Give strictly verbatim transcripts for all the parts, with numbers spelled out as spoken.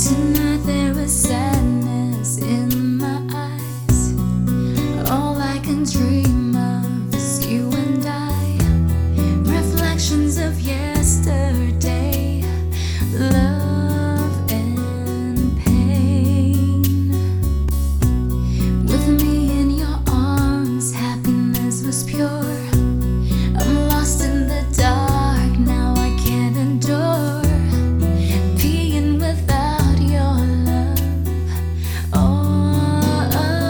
Tonight there is sadness in my eyes. All I can dream of is you and I. Reflections of yesterday, love and pain. With me in your arms, happiness was pure. I'm lost in the dark, now I can't endure being without your love. All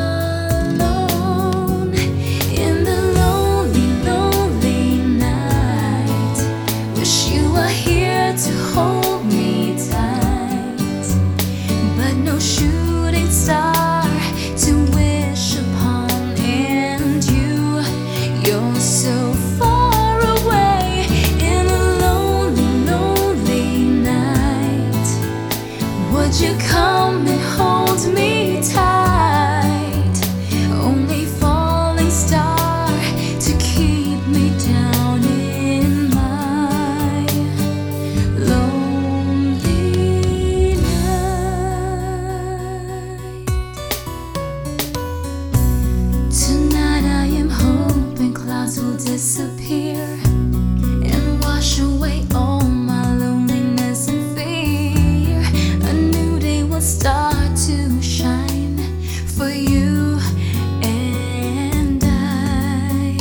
alone in the lonely, lonely night. Wish you were here to hold me tight, but no shooting star to wish upon, and you, you're so far away in a lonely, lonely night. Would you come and hold me tight? Only falling star to keep me down in my lonely night. Tonight I am hoping clouds will disappear and wash away all my loneliness and fear. A new day will start to shine for you and I.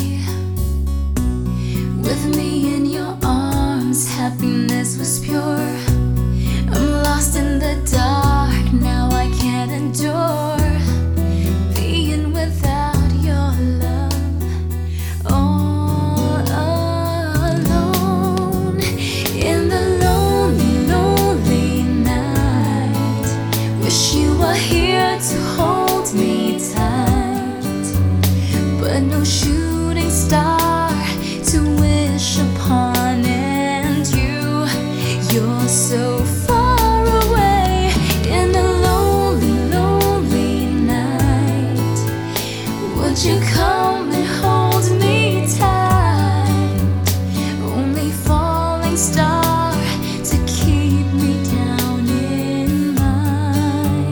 With me in your arms, happiness was pure. I'm lost in the dark, now I can't endure being without your love. All alone in the lonely, lonely night. Wish you were here to hold me tight, but no shooting star to wish upon, and you, you're so far away in a lonely, lonely night. Would you come and hold me tight? Only falling star to keep me down in my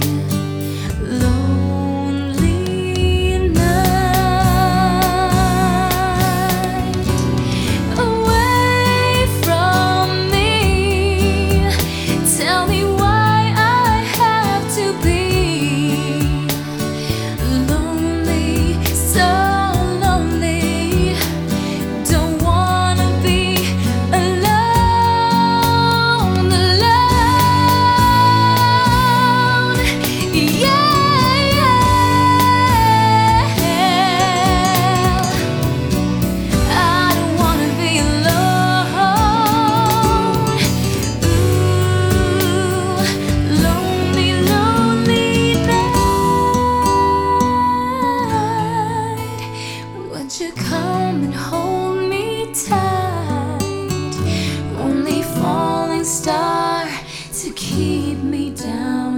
lonely night. Away from me, tell me why I have to be lonely, so lonely. Don't wanna be alone, alone. Yeah, yeah. I don't wanna be alone. Ooh, lonely, lonely night. Would you come and hold me tight? Only falling star to keep me down